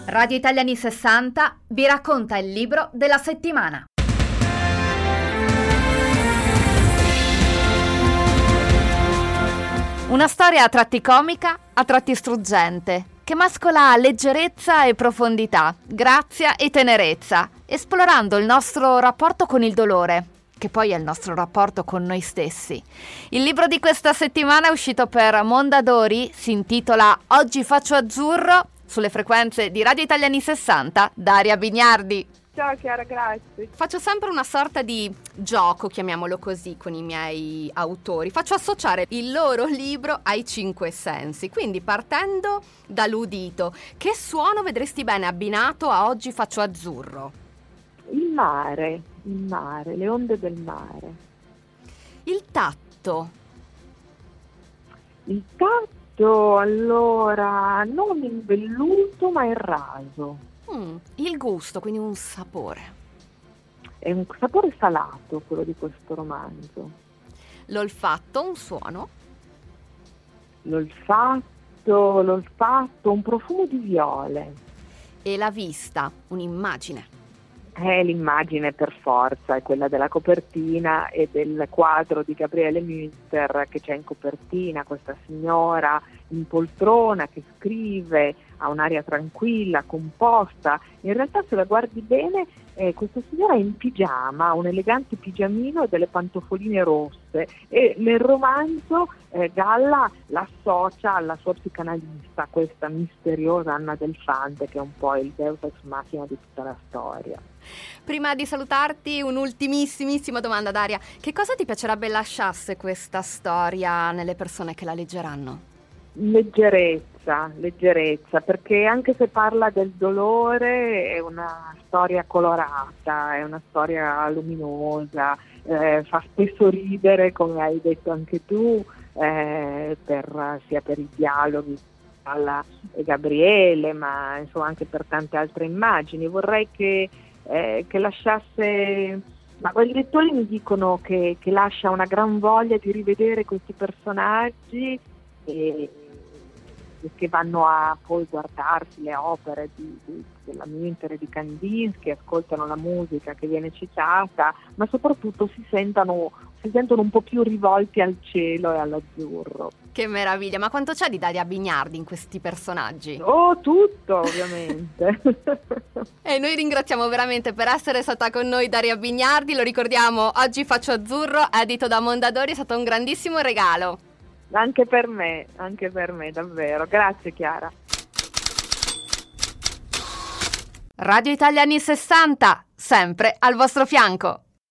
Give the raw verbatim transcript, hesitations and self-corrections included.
Radio Italia anni sessanta vi racconta il libro della settimana. Una storia a tratti comica, a tratti struggente, che mescola leggerezza e profondità, grazia e tenerezza, esplorando il nostro rapporto con il dolore, che poi è il nostro rapporto con noi stessi. Il libro di questa settimana è uscito per Mondadori, si intitola Oggi faccio azzurro, sulle frequenze di Radio Italia anni sessanta, Daria Bignardi. Ciao Chiara, grazie. Faccio sempre una sorta di gioco, chiamiamolo così, con i miei autori. Faccio associare il loro libro ai cinque sensi. Quindi partendo dall'udito, che suono vedresti bene abbinato a Oggi faccio azzurro? Il mare, il mare, le onde del mare. Il tatto. Il tatto, allora, non in velluto ma in raso. Mm, il gusto, quindi un sapore. È un sapore salato quello di questo romanzo. L'olfatto, un suono. L'olfatto, l'olfatto, un profumo di viole. E la vista, un'immagine. Eh, l'immagine per forza è quella della copertina e del quadro di Gabriele Münster che c'è in copertina, questa signora in poltrona che scrive, ha un'aria tranquilla, composta. In realtà se la guardi bene eh, questa signora è in pigiama, ha un elegante pigiamino e delle pantofoline rosse, e nel romanzo eh, Galla l'associa alla sua psicanalista, questa misteriosa Anna Del Fante, che è un po' il deus ex machina di tutta la storia. Prima di salutarti, un'ultimissimissima domanda, Daria. Che cosa ti piacerebbe lasciasse questa storia nelle persone che la leggeranno? Leggerezza, leggerezza, perché anche se parla del dolore è una storia colorata, è una storia luminosa, eh, fa spesso ridere, come hai detto anche tu, eh, per, sia per i dialoghi alla e Gabriele, ma insomma anche per tante altre immagini. Vorrei che Eh, che lasciasse, ma i lettori mi dicono che, che lascia una gran voglia di rivedere questi personaggi e, e che vanno a poi guardarsi le opere di, di, della Münster e di Kandinsky, ascoltano la musica che viene citata, ma soprattutto si sentano, si sentono un po' più rivolti al cielo e all'azzurro. Che meraviglia, ma quanto c'è di Daria Bignardi in questi personaggi? Oh, tutto ovviamente. E noi ringraziamo veramente per essere stata con noi Daria Bignardi, lo ricordiamo, Oggi faccio azzurro, edito da Mondadori, è stato un grandissimo regalo. Anche per me, anche per me, davvero. Grazie Chiara. Radio Italia anni sessanta, sempre al vostro fianco.